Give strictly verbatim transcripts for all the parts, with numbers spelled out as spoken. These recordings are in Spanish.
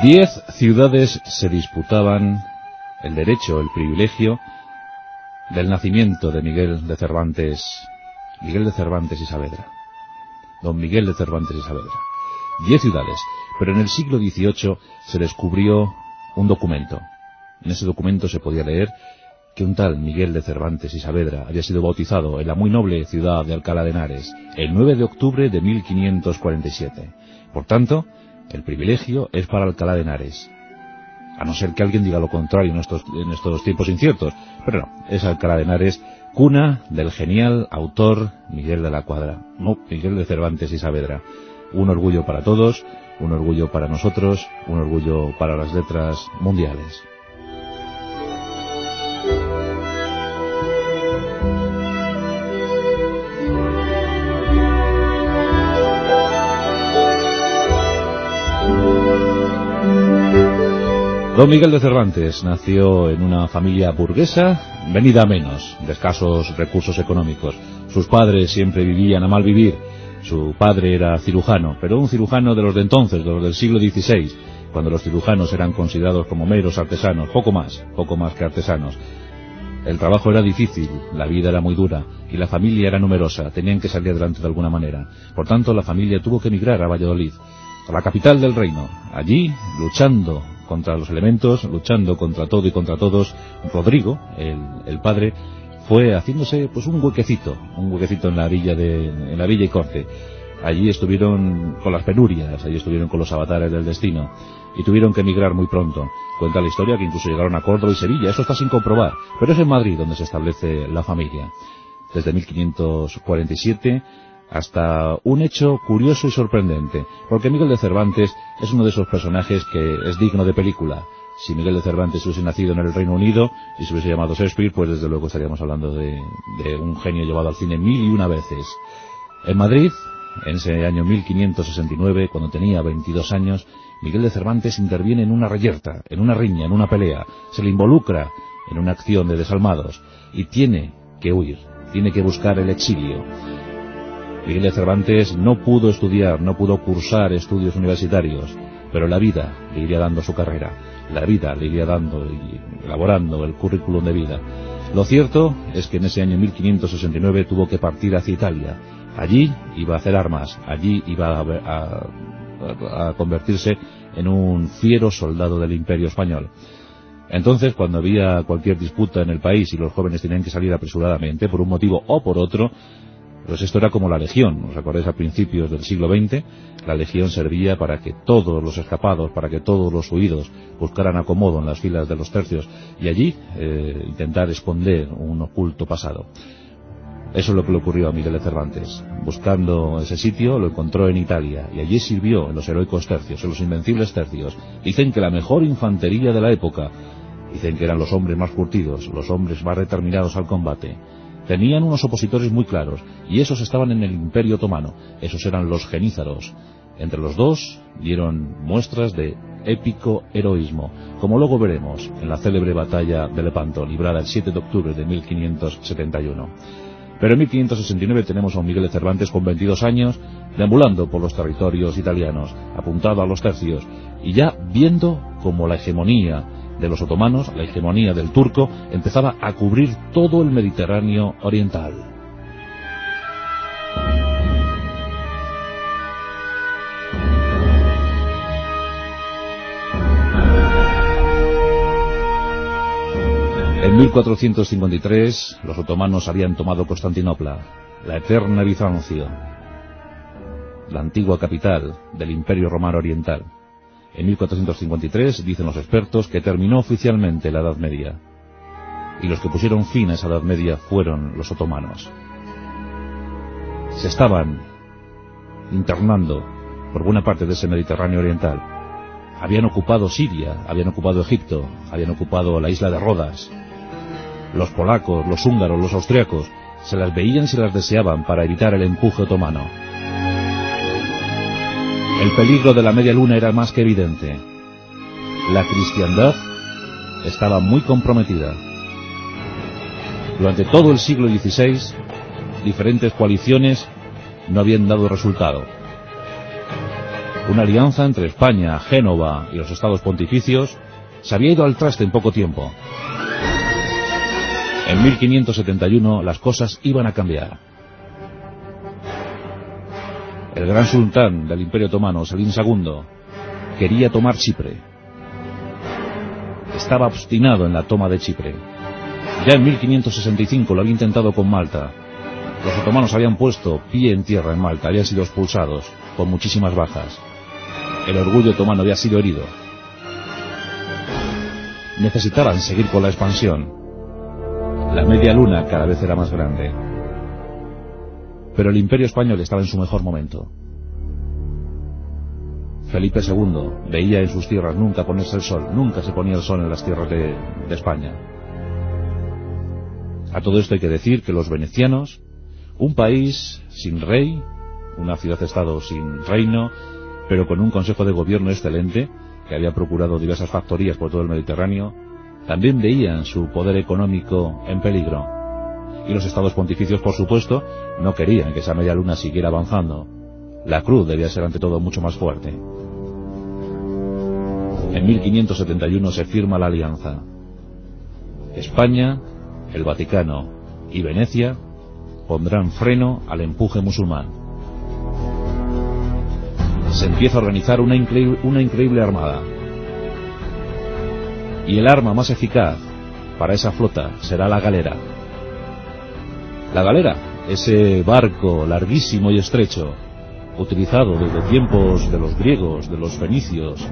Diez ciudades se disputaban el derecho, el privilegio del nacimiento de Miguel de Cervantes, Miguel de Cervantes y Saavedra, don Miguel de Cervantes y Saavedra. Diez ciudades, pero en el siglo dieciocho se descubrió un documento. En ese documento se podía leer que un tal Miguel de Cervantes y Saavedra había sido bautizado en la muy noble ciudad de Alcalá de Henares el nueve de octubre de mil quinientos cuarenta y siete. Por tanto, el privilegio es para Alcalá de Henares, a no ser que alguien diga lo contrario en estos, en estos tiempos inciertos, pero no, es Alcalá de Henares, cuna del genial autor Miguel de la Cuadra, no, Miguel de Cervantes y Saavedra. Un orgullo para todos, un orgullo para nosotros, un orgullo para las letras mundiales. Don Miguel de Cervantes nació en una familia burguesa, venida a menos, de escasos recursos económicos. Sus padres siempre vivían a mal vivir. Su padre era cirujano, pero un cirujano de los de entonces, de los del siglo dieciséis, cuando los cirujanos eran considerados como meros artesanos, poco más, poco más que artesanos. El trabajo era difícil, la vida era muy dura, y la familia era numerosa, tenían que salir adelante de alguna manera. Por tanto, la familia tuvo que emigrar a Valladolid, a la capital del reino. Allí, luchando contra los elementos, luchando contra todo y contra todos, Rodrigo, el, el padre, fue haciéndose pues un huequecito, un huequecito en la villa de, en la villa y corte. Allí estuvieron con las penurias, allí estuvieron con los avatares del destino, y tuvieron que emigrar muy pronto. Cuenta la historia que incluso llegaron a Córdoba y Sevilla, eso está sin comprobar, pero es en Madrid donde se establece la familia. Desde mil quinientos cuarenta y siete hasta un hecho curioso y sorprendente, porque Miguel de Cervantes es uno de esos personajes que es digno de película. Si Miguel de Cervantes hubiese nacido en el Reino Unido y se hubiese llamado Shakespeare, pues desde luego estaríamos hablando de, de un genio llevado al cine mil y una veces. En Madrid, en ese año mil quinientos sesenta y nueve, cuando tenía veintidós años, Miguel de Cervantes interviene en una reyerta, en una riña, en una pelea, se le involucra en una acción de desalmados y tiene que huir, tiene que buscar el exilio. Miguel de Cervantes no pudo estudiar, no pudo cursar estudios universitarios, pero la vida le iría dando su carrera, la vida le iría dando y elaborando el currículum de vida. Lo cierto es que en ese año mil quinientos sesenta y nueve tuvo que partir hacia Italia. Allí iba a hacer armas, allí iba a, a, a convertirse en un fiero soldado del Imperio Español. Entonces, cuando había cualquier disputa en el país y los jóvenes tenían que salir apresuradamente, por un motivo o por otro, pues esto era como la Legión. ¿Os acordáis? A principios del siglo veinte, la Legión servía para que todos los escapados, para que todos los huidos buscaran acomodo en las filas de los tercios y allí eh, intentar esconder un oculto pasado. Eso es lo que le ocurrió a Miguel de Cervantes. Buscando ese sitio, lo encontró en Italia y allí sirvió en los heroicos tercios, en los invencibles tercios. Dicen que la mejor infantería de la época. Dicen que eran los hombres más curtidos, los hombres más determinados al combate. Tenían unos opositores muy claros, y esos estaban en el Imperio Otomano, esos eran los genízaros. Entre los dos dieron muestras de épico heroísmo, como luego veremos en la célebre batalla de Lepanto, librada el siete de octubre de mil quinientos setenta y uno. Pero en mil quinientos sesenta y nueve tenemos a un Miguel de Cervantes con veintidós años, deambulando por los territorios italianos, apuntado a los tercios, y ya viendo como la hegemonía de los otomanos, la hegemonía del turco, empezaba a cubrir todo el Mediterráneo oriental. En mil cuatrocientos cincuenta y tres los otomanos habían tomado Constantinopla, la eterna Bizancio, la antigua capital del Imperio Romano Oriental. En mil cuatrocientos cincuenta y tres dicen los expertos que terminó oficialmente la Edad Media, y los que pusieron fin a esa Edad Media fueron los otomanos. Se estaban internando por buena parte de ese Mediterráneo oriental. Habían ocupado Siria, habían ocupado Egipto, habían ocupado la isla de Rodas. Los polacos, los húngaros, los austriacos se las veían y se las deseaban para evitar el empuje otomano. El peligro de la media luna era más que evidente. La cristiandad estaba muy comprometida. Durante todo el siglo dieciséis, diferentes coaliciones no habían dado resultado. Una alianza entre España, Génova y los estados pontificios se había ido al traste en poco tiempo. En mil quinientos setenta y uno las cosas iban a cambiar. El gran sultán del Imperio Otomano, Selim segundo, quería tomar Chipre. Estaba obstinado en la toma de Chipre. Ya en mil quinientos sesenta y cinco lo había intentado con Malta. Los otomanos habían puesto pie en tierra en Malta, habían sido expulsados, con muchísimas bajas. El orgullo otomano había sido herido. Necesitaban seguir con la expansión. La media luna cada vez era más grande. Pero el Imperio español estaba en su mejor momento. Felipe segundo veía en sus tierras nunca ponerse el sol, nunca se ponía el sol en las tierras de, de España. A todo esto hay que decir que los venecianos, un país sin rey, una ciudad-estado sin reino, pero con un consejo de gobierno excelente, que había procurado diversas factorías por todo el Mediterráneo, también veían su poder económico en peligro. Y los estados pontificios, por supuesto, no querían que esa media luna siguiera avanzando. La cruz debía ser ante todo mucho más fuerte. En mil quinientos setenta y uno se firma la alianza. España, el Vaticano y Venecia pondrán freno al empuje musulmán. Se empieza a organizar una increíble, una increíble armada. Y el arma más eficaz para esa flota será la galera. La galera, ese barco larguísimo y estrecho, utilizado desde tiempos de los griegos, de los fenicios,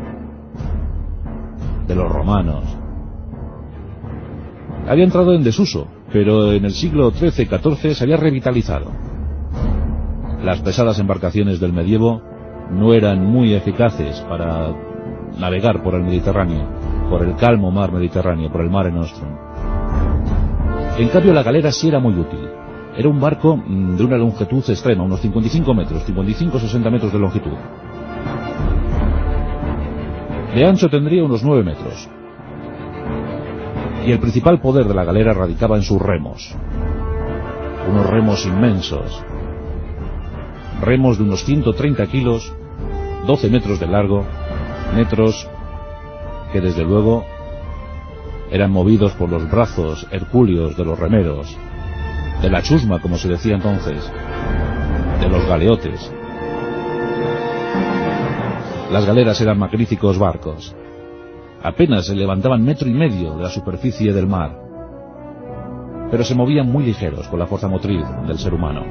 de los romanos. Había entrado en desuso, pero en el siglo trece catorce se había revitalizado. Las pesadas embarcaciones del medievo no eran muy eficaces para navegar por el Mediterráneo, por el calmo mar Mediterráneo, por el Mare Nostrum. En cambio la galera sí era muy útil. Era un barco de una longitud extrema, unos cincuenta y cinco metros, cincuenta y cinco a sesenta metros de longitud. De ancho tendría unos nueve metros. Y el principal poder de la galera radicaba en sus remos. Unos remos inmensos. Remos de unos ciento treinta kilos, doce metros de largo, metros que desde luego eran movidos por los brazos hercúleos de los remeros, de la chusma, como se decía entonces, de los galeotes. Las galeras eran magníficos barcos. Apenas se levantaban metro y medio de la superficie del mar, pero se movían muy ligeros con la fuerza motriz del ser humano.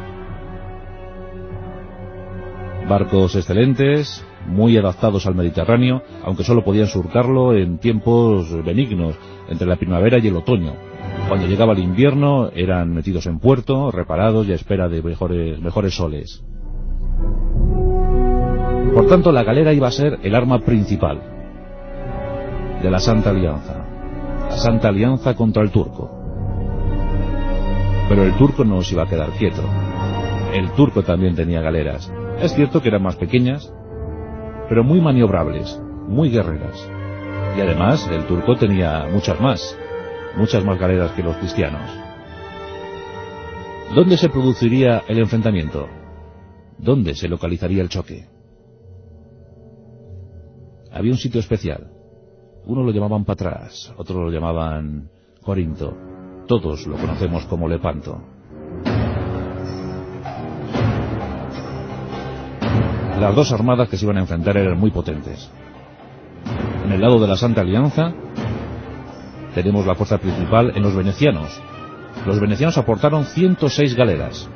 Barcos excelentes, muy adaptados al Mediterráneo, aunque solo podían surcarlo en tiempos benignos, entre la primavera y el otoño. Cuando llegaba el invierno eran metidos en puerto, reparados y a espera de mejores, mejores soles. Por tanto, la galera iba a ser el arma principal de la Santa Alianza. La Santa Alianza contra el turco. Pero el turco no se iba a quedar quieto. El turco también tenía galeras. Es cierto que eran más pequeñas, pero muy maniobrables, muy guerreras. Y además, el turco tenía muchas más, muchas más galeras que los cristianos. ¿Dónde se produciría el enfrentamiento? ¿Dónde se localizaría el choque? Había un sitio especial. Uno lo llamaban Patras, otro lo llamaban Corinto. Todos lo conocemos como Lepanto. Las dos armadas que se iban a enfrentar eran muy potentes. En el lado de la Santa Alianza tenemos la fuerza principal en los venecianos. Los venecianos aportaron ciento seis galeras.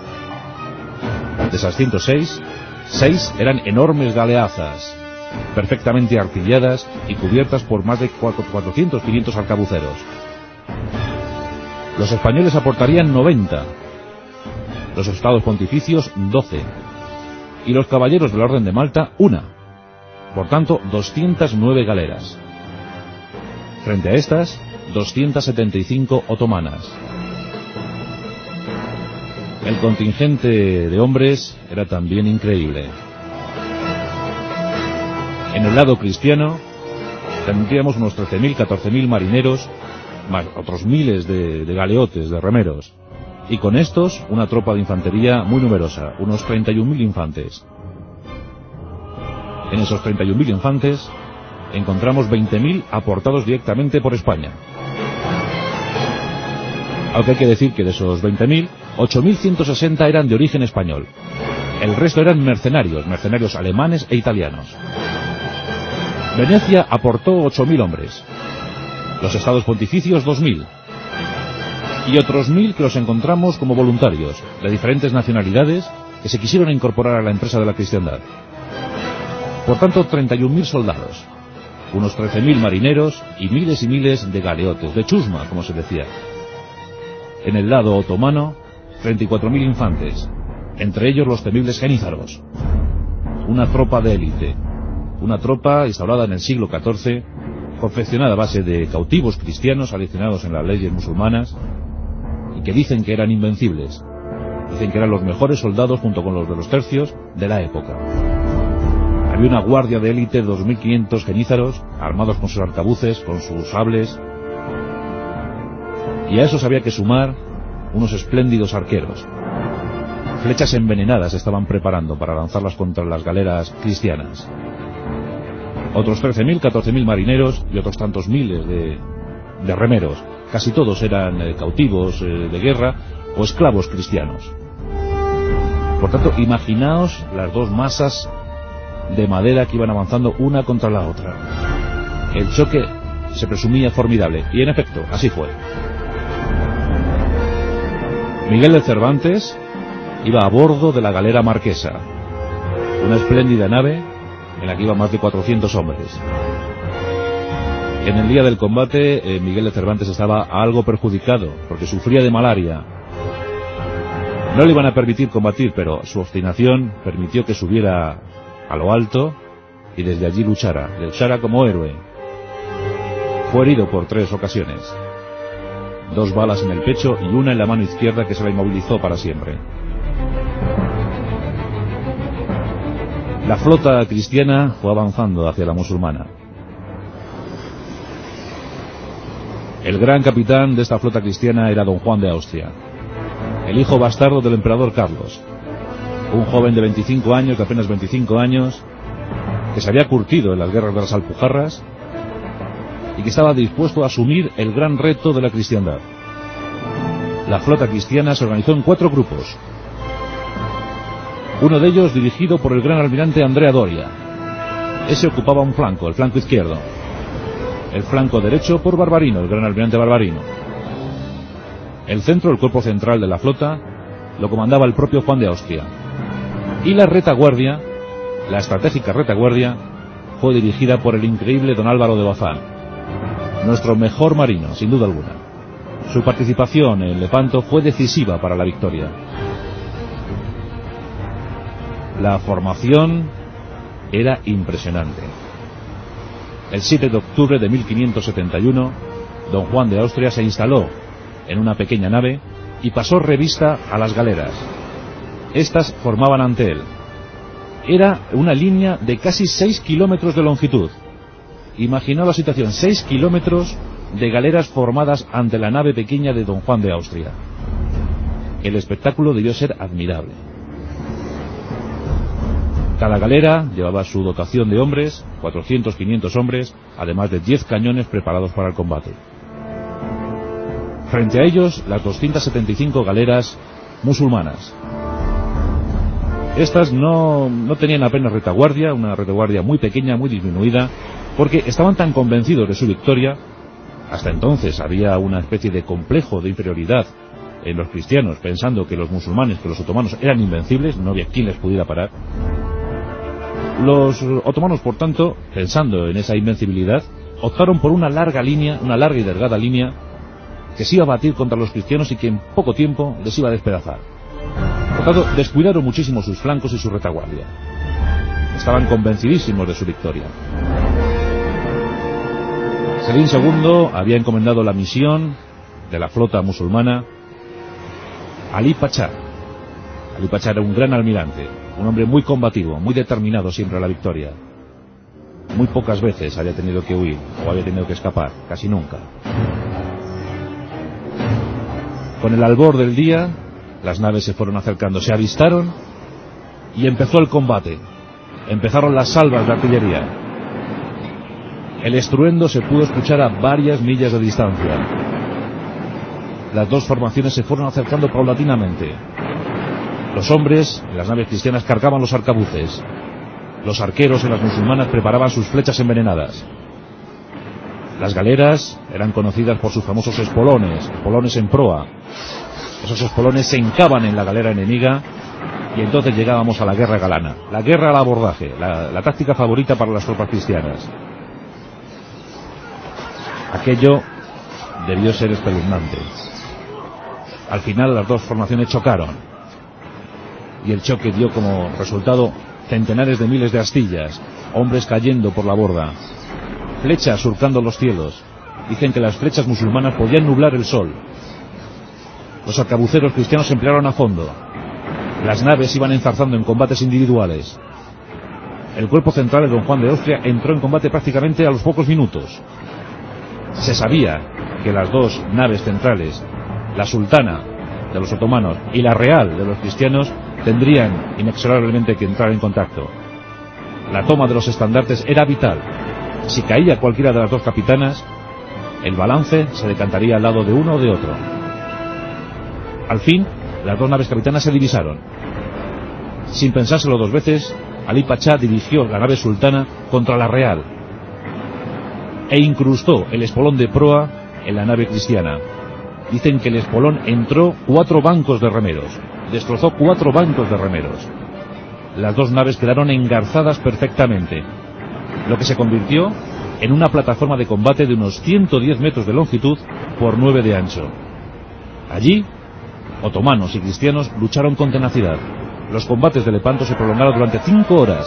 De esas ciento seis, seis eran enormes galeazas, perfectamente artilladas y cubiertas por más de cuatrocientos a quinientos arcabuceros. Los españoles aportarían noventa, los estados pontificios doce, y los caballeros de la Orden de Malta una. Por tanto, doscientas nueve galeras. Frente a estas, doscientas setenta y cinco otomanas. El contingente de hombres era también increíble. En el lado cristiano tendríamos unos trece mil, catorce mil marineros, más otros miles de, de galeotes, de remeros. Y con estos, una tropa de infantería muy numerosa, unos treinta y un mil infantes. En esos treinta y un mil infantes encontramos veinte mil aportados directamente por España. Aunque hay que decir que de esos veinte mil, ocho mil ciento sesenta eran de origen español. El resto eran mercenarios, mercenarios alemanes e italianos. Venecia aportó ocho mil hombres. Los estados pontificios dos mil. Y otros mil que los encontramos como voluntarios, de diferentes nacionalidades, que se quisieron incorporar a la empresa de la cristiandad. Por tanto, treinta y un mil soldados, unos trece mil marineros y miles y miles de galeotes, de chusma, como se decía. En el lado otomano, treinta y cuatro mil infantes, entre ellos los temibles genízaros. Una tropa de élite, una tropa instaurada en el siglo catorce, confeccionada a base de cautivos cristianos aleccionados en las leyes musulmanas, y que dicen que eran invencibles. Dicen que eran los mejores soldados junto con los de los tercios de la época. Había una guardia de élite de dos mil quinientos genízaros, armados con sus arcabuces, con sus sables, y a esos había que sumar unos espléndidos arqueros. Flechas envenenadas estaban preparando para lanzarlas contra las galeras cristianas. Otros trece mil, catorce mil marineros y otros tantos miles de, de remeros. Casi todos eran eh, cautivos eh, de guerra o esclavos cristianos. Por tanto, imaginaos las dos masas de madera que iban avanzando una contra la otra. El choque se presumía formidable, y en efecto, así fue. Miguel de Cervantes iba a bordo de la galera Marquesa, una espléndida nave en la que iban más de cuatrocientos hombres. En el día del combate, eh, Miguel de Cervantes estaba algo perjudicado, porque sufría de malaria. No le iban a permitir combatir, pero su obstinación permitió que subiera a lo alto y desde allí luchara, luchara como héroe. Fue herido por tres ocasiones. Dos balas en el pecho y una en la mano izquierda que se la inmovilizó para siempre. La flota cristiana fue avanzando hacia la musulmana. El gran capitán de esta flota cristiana era don Juan de Austria, el hijo bastardo del emperador Carlos, un joven de veinticinco años, de apenas veinticinco años, que se había curtido en las guerras de las Alpujarras y que estaba dispuesto a asumir el gran reto de la cristiandad. La flota cristiana se organizó en cuatro grupos, uno de ellos dirigido por el gran almirante Andrea Doria. Ese ocupaba un flanco, el flanco izquierdo. El flanco derecho por Barbarino, el gran almirante Barbarino. El centro, el cuerpo central de la flota, lo comandaba el propio Juan de Austria. Y la retaguardia, la estratégica retaguardia, fue dirigida por el increíble don Álvaro de Bazán, nuestro mejor marino, sin duda alguna. Su participación en Lepanto fue decisiva para la victoria. La formación era impresionante. El siete de octubre de mil quinientos setenta y uno, don Juan de Austria se instaló en una pequeña nave y pasó revista a las galeras. Estas formaban ante él. Era una línea de casi seis kilómetros de longitud. Imaginó la situación, seis kilómetros de galeras formadas ante la nave pequeña de don Juan de Austria. El espectáculo debió ser admirable. Cada galera llevaba su dotación de hombres, cuatrocientos, quinientos hombres, además de diez cañones preparados para el combate. Frente a ellos, las doscientas setenta y cinco galeras musulmanas. Estas no, no tenían apenas retaguardia, una retaguardia muy pequeña, muy disminuida, porque estaban tan convencidos de su victoria. Hasta entonces había una especie de complejo de inferioridad en los cristianos, pensando que los musulmanes, que los otomanos eran invencibles, no había quien les pudiera parar. Los otomanos, por tanto, pensando en esa invencibilidad, optaron por una larga línea, una larga y delgada línea, que se iba a batir contra los cristianos y que en poco tiempo les iba a despedazar. Por tanto, descuidaron muchísimo sus flancos y su retaguardia. Estaban convencidísimos de su victoria. Selim segundo había encomendado la misión de la flota musulmana a Ali Pachá. Ali Pachá era un gran almirante, un hombre muy combativo, muy determinado siempre a la victoria. Muy pocas veces había tenido que huir o había tenido que escapar, casi nunca. Con el albor del día, las naves se fueron acercando, se avistaron y empezó el combate. Empezaron las salvas de artillería. El estruendo se pudo escuchar a varias millas de distancia. Las dos formaciones se fueron acercando paulatinamente. Los hombres en las naves cristianas cargaban los arcabuces. Los arqueros en las musulmanas preparaban sus flechas envenenadas. Las galeras eran conocidas por sus famosos espolones, espolones en proa. Esos espolones se hincaban en la galera enemiga y entonces llegábamos a la guerra galana, la guerra al abordaje, la, la táctica favorita para las tropas cristianas. Aquello debió ser espeluznante. Al final las dos formaciones chocaron y el choque dio como resultado centenares de miles de astillas, hombres cayendo por la borda, flechas surcando los cielos. Dicen que las flechas musulmanas podían nublar el sol. Los arcabuceros cristianos se emplearon a fondo. Las naves iban enzarzando en combates individuales. El cuerpo central de don Juan de Austria entró en combate prácticamente a los pocos minutos. Se sabía que las dos naves centrales, la sultana de los otomanos y la real de los cristianos, tendrían inexorablemente que entrar en contacto. La toma de los estandartes era vital. Si caía cualquiera de las dos capitanas, el balance se decantaría al lado de uno o de otro. Al fin, las dos naves capitanas se divisaron. Sin pensárselo dos veces, Ali Pachá dirigió la nave sultana contra la real e incrustó el espolón de proa en la nave cristiana. Dicen que el espolón entró cuatro bancos de remeros, destrozó cuatro bancos de remeros. Las dos naves quedaron engarzadas perfectamente, lo que se convirtió en una plataforma de combate de unos ciento diez metros de longitud por nueve de ancho. Allí, otomanos y cristianos lucharon con tenacidad. Los combates de Lepanto se prolongaron durante cinco horas.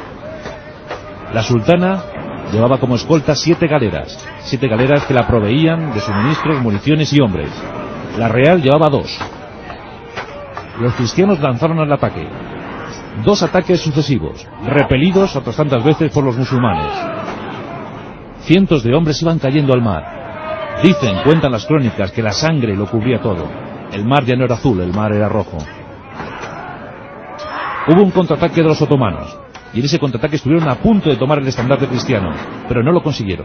La sultana llevaba como escolta siete galeras, siete galeras que la proveían de suministros, municiones y hombres. La real llevaba dos. Los cristianos lanzaron al ataque. Dos ataques sucesivos, repelidos otras tantas veces por los musulmanes. Cientos de hombres iban cayendo al mar. Dicen, cuentan las crónicas, que la sangre lo cubría todo. El mar ya no era azul, el mar era rojo. Hubo un contraataque de los otomanos, y en ese contraataque estuvieron a punto de tomar el estandarte cristiano, pero no lo consiguieron.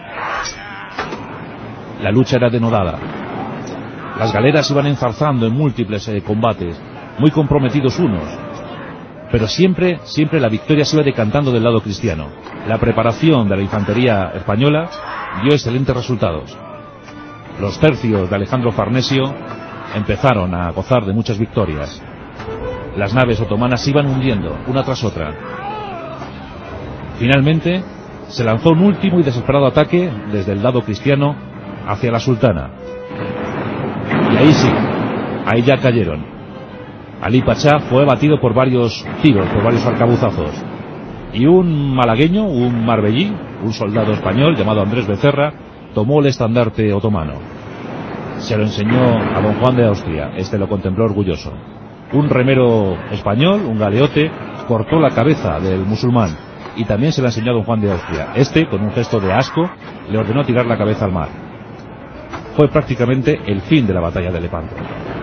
La lucha era denodada. Las galeras iban enzarzando en múltiples eh, combates, muy comprometidos unos, pero siempre, siempre la victoria se iba decantando del lado cristiano. La preparación de la infantería española dio excelentes resultados. Los tercios de Alejandro Farnesio empezaron a gozar de muchas victorias. Las naves otomanas se iban hundiendo, una tras otra. Finalmente, se lanzó un último y desesperado ataque desde el lado cristiano hacia la sultana. Y ahí sí, ahí ya cayeron. Ali Pachá fue abatido por varios tiros, por varios arcabuzazos. Y un malagueño, un marbellí, un soldado español llamado Andrés Becerra, tomó el estandarte otomano. Se lo enseñó a don Juan de Austria. Este lo contempló orgulloso. Un remero español, un galeote, cortó la cabeza del musulmán y también se la enseñó a don Juan de Austria. Este, con un gesto de asco, le ordenó tirar la cabeza al mar. Fue prácticamente el fin de la batalla de Lepanto.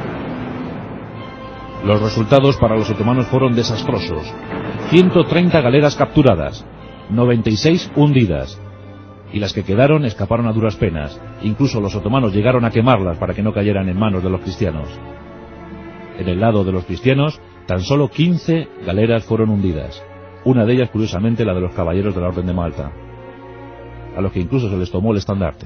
Los resultados para los otomanos fueron desastrosos. ciento treinta galeras capturadas, noventa y seis hundidas, y las que quedaron escaparon a duras penas. Incluso los otomanos llegaron a quemarlas para que no cayeran en manos de los cristianos. En el lado de los cristianos, tan solo quince galeras fueron hundidas, una de ellas curiosamente la de los caballeros de la Orden de Malta, a los que incluso se les tomó el estandarte.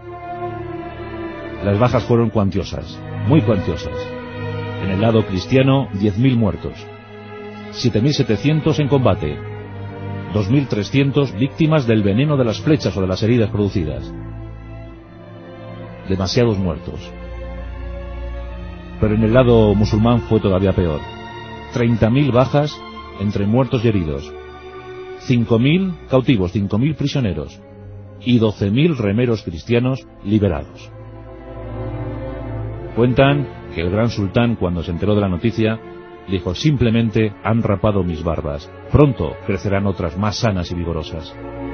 Las bajas fueron cuantiosas, muy cuantiosas. En el lado cristiano, diez mil muertos, siete mil setecientos en combate, dos mil trescientos víctimas del veneno de las flechas o de las heridas producidas. Demasiados muertos. Pero en el lado musulmán fue todavía peor. treinta mil bajas entre muertos y heridos, cinco mil cautivos, cinco mil prisioneros y doce mil remeros cristianos liberados. Cuentan que el gran sultán, cuando se enteró de la noticia, dijo: simplemente han rapado mis barbas, pronto crecerán otras más sanas y vigorosas.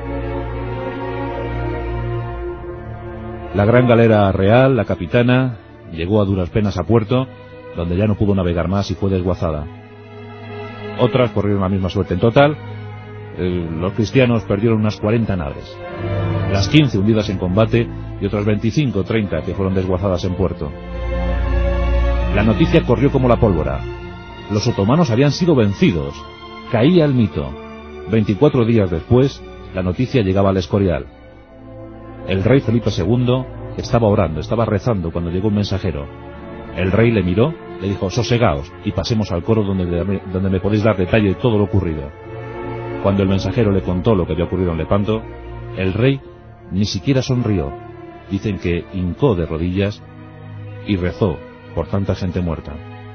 La gran galera real, la capitana, llegó a duras penas a puerto, donde ya no pudo navegar más y fue desguazada. Otras corrieron la misma suerte. En total, eh, los cristianos perdieron unas cuarenta naves, las quince hundidas en combate y otras veinticinco o treinta que fueron desguazadas en puerto. La noticia corrió como la pólvora. Los otomanos habían sido vencidos. Caía el mito. Veinticuatro días después, la noticia llegaba al Escorial. El rey Felipe segundo estaba orando, estaba rezando cuando llegó un mensajero. El rey le miró, le dijo: sosegaos y pasemos al coro donde, donde me podéis dar detalle de todo lo ocurrido. Cuando el mensajero le contó lo que había ocurrido en Lepanto, el rey ni siquiera sonrió. Dicen que hincó de rodillas y rezó por tanta gente muerta.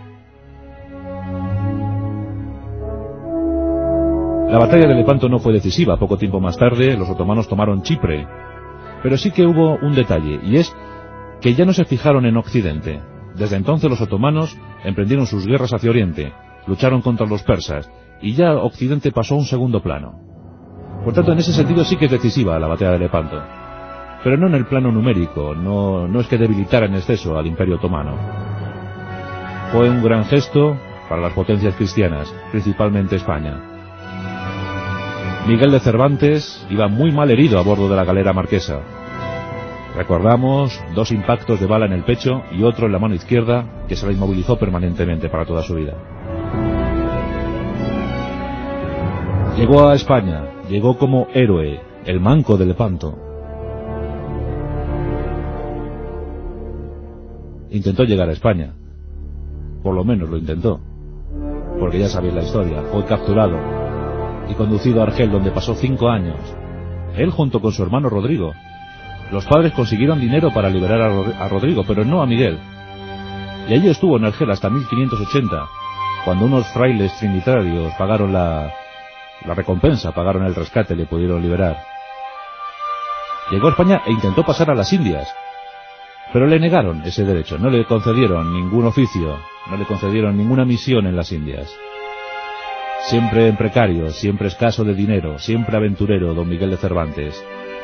La batalla de Lepanto no fue decisiva. Poco tiempo más tarde los otomanos tomaron Chipre, pero sí que hubo un detalle, y es que ya no se fijaron en Occidente. Desde entonces los otomanos emprendieron sus guerras hacia Oriente, lucharon contra los persas, y ya Occidente pasó a un segundo plano. Por tanto, en ese sentido sí que es decisiva la batalla de Lepanto, pero no en el plano numérico, no, no es que debilitara en exceso al Imperio Otomano. Fue un gran gesto para las potencias cristianas, principalmente España. Miguel de Cervantes iba muy mal herido a bordo de la galera marquesa. Recordamos dos impactos de bala en el pecho y otro en la mano izquierda que se la inmovilizó permanentemente para toda su vida. Llegó a España, llegó como héroe, el manco de Lepanto. Intentó llegar a España, por lo menos lo intentó, porque ya sabéis la historia. Fue capturado y conducido a Argel, donde pasó cinco años, él junto con su hermano Rodrigo. Los padres consiguieron dinero para liberar a, Rod a Rodrigo, pero no a Miguel, y allí estuvo en Argel hasta mil quinientos ochenta, cuando unos frailes trinitarios pagaron la, la recompensa, pagaron el rescate y le pudieron liberar. Llegó a España e intentó pasar a las Indias, pero le negaron ese derecho, no le concedieron ningún oficio, no le concedieron ninguna misión en las Indias. Siempre en precario, siempre escaso de dinero, siempre aventurero, don Miguel de Cervantes.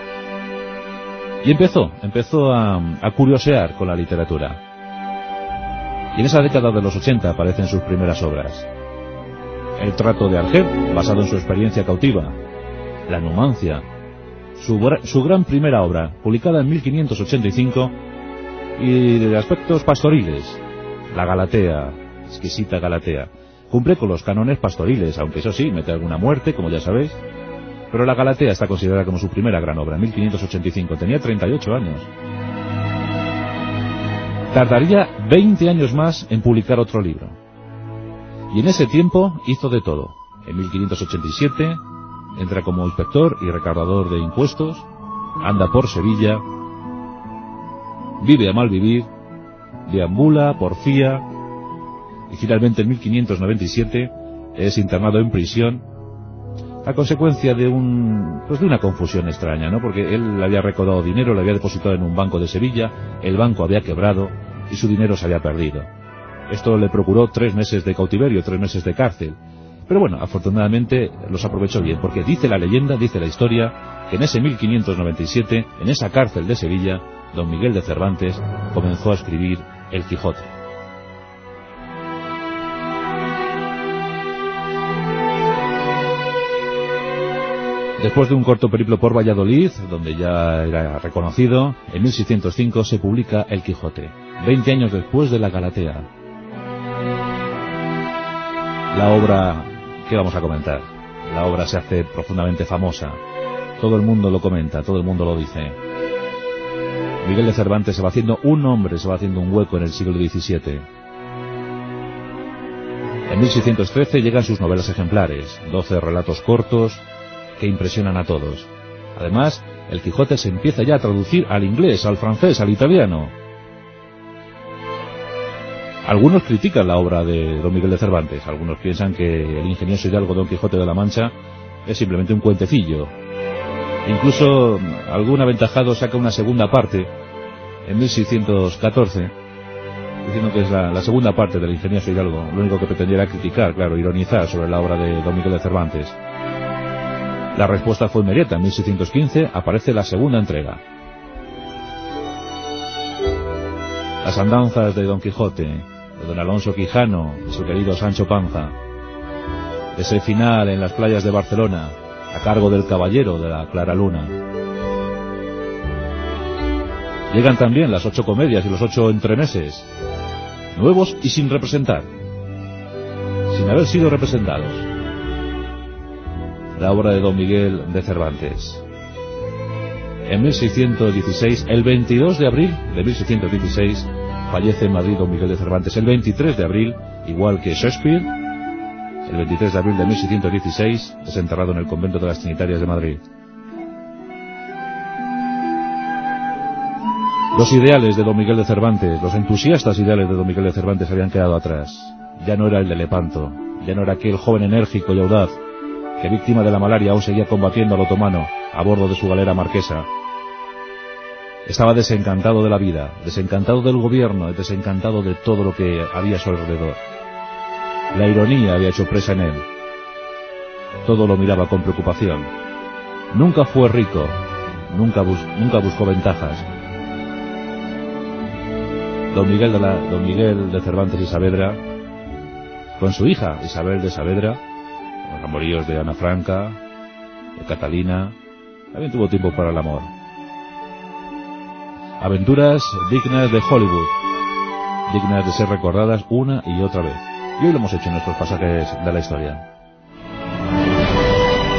Y empezó, empezó a, a curiosear con la literatura. Y en esa década de los ochenta aparecen sus primeras obras. El trato de Argel, basado en su experiencia cautiva. La Numancia, su, su gran primera obra, publicada en mil quinientos ochenta y cinco, y de aspectos pastoriles. La Galatea, exquisita Galatea. Cumple con los cánones pastoriles, aunque eso sí, mete alguna muerte, como ya sabéis. Pero la Galatea está considerada como su primera gran obra, en mil quinientos ochenta y cinco. Tenía treinta y ocho años. Tardaría veinte años más en publicar otro libro. Y en ese tiempo hizo de todo. En mil quinientos ochenta y siete entra como inspector y recaudador de impuestos, anda por Sevilla, vive a mal vivir, deambula, porfía, y finalmente en mil quinientos noventa y siete es internado en prisión a consecuencia de un pues de una confusión extraña, ¿no? Porque él había recaudado dinero, lo había depositado en un banco de Sevilla, el banco había quebrado y su dinero se había perdido. Esto le procuró tres meses de cautiverio, tres meses de cárcel. Pero bueno, afortunadamente los aprovechó bien, porque dice la leyenda, dice la historia, que en ese mil quinientos noventa y siete, en esa cárcel de Sevilla, don Miguel de Cervantes comenzó a escribir El Quijote. Después de un corto periplo por Valladolid, donde ya era reconocido, en mil seiscientos cinco se publica El Quijote, veinte años después de la Galatea. La obra, ¿qué vamos a comentar? La obra se hace profundamente famosa. Todo el mundo lo comenta, todo el mundo lo dice. Miguel de Cervantes se va haciendo un nombre, se va haciendo un hueco en el siglo diecisiete. En mil seiscientos trece llegan sus novelas ejemplares, doce relatos cortos que impresionan a todos. Además, El Quijote se empieza ya a traducir al inglés, al francés, al italiano. Algunos critican la obra de don Miguel de Cervantes, algunos piensan que el ingenioso hidalgo Don Quijote de la Mancha es simplemente un cuentecillo. Incluso algún aventajado saca una segunda parte en mil seiscientos catorce, diciendo que es la, la segunda parte del ingenioso hidalgo. Lo único que pretendía era criticar, claro, ironizar sobre la obra de don Miguel de Cervantes. La respuesta fue inmediata. En mil seiscientos quince aparece la segunda entrega. Las andanzas de Don Quijote, de don Alonso Quijano y su querido Sancho Panza. Ese final en las playas de Barcelona, a cargo del caballero de la Clara Luna. Llegan también las ocho comedias y los ocho entremeses, nuevos y sin representar, sin haber sido representados. La obra de Don Miguel de Cervantes. En mil seiscientos dieciséis, el veintidós de abril de mil seiscientos dieciséis, fallece en Madrid Don Miguel de Cervantes. El veintitrés de abril, igual que Shakespeare, el veintitrés de abril de mil seiscientos dieciséis, es enterrado en el convento de las Trinitarias de Madrid. Los ideales de Don Miguel de Cervantes, los entusiastas ideales de Don Miguel de Cervantes habían quedado atrás. Ya no era el de Lepanto, ya no era aquel joven enérgico y audaz que, víctima de la malaria, aún seguía combatiendo al otomano a bordo de su galera marquesa. Estaba desencantado de la vida, desencantado del gobierno, desencantado de todo lo que había a su alrededor. La ironía había hecho presa en él. Todo lo miraba con preocupación. Nunca fue rico, nunca, bus nunca buscó ventajas. Don Miguel, de la, Don Miguel de Cervantes y Saavedra, con su hija Isabel de Saavedra, los amoríos de Ana Franca, de Catalina, también tuvo tiempo para el amor. Aventuras dignas de Hollywood, dignas de ser recordadas una y otra vez. Y hoy lo hemos hecho en nuestros pasajes de la historia.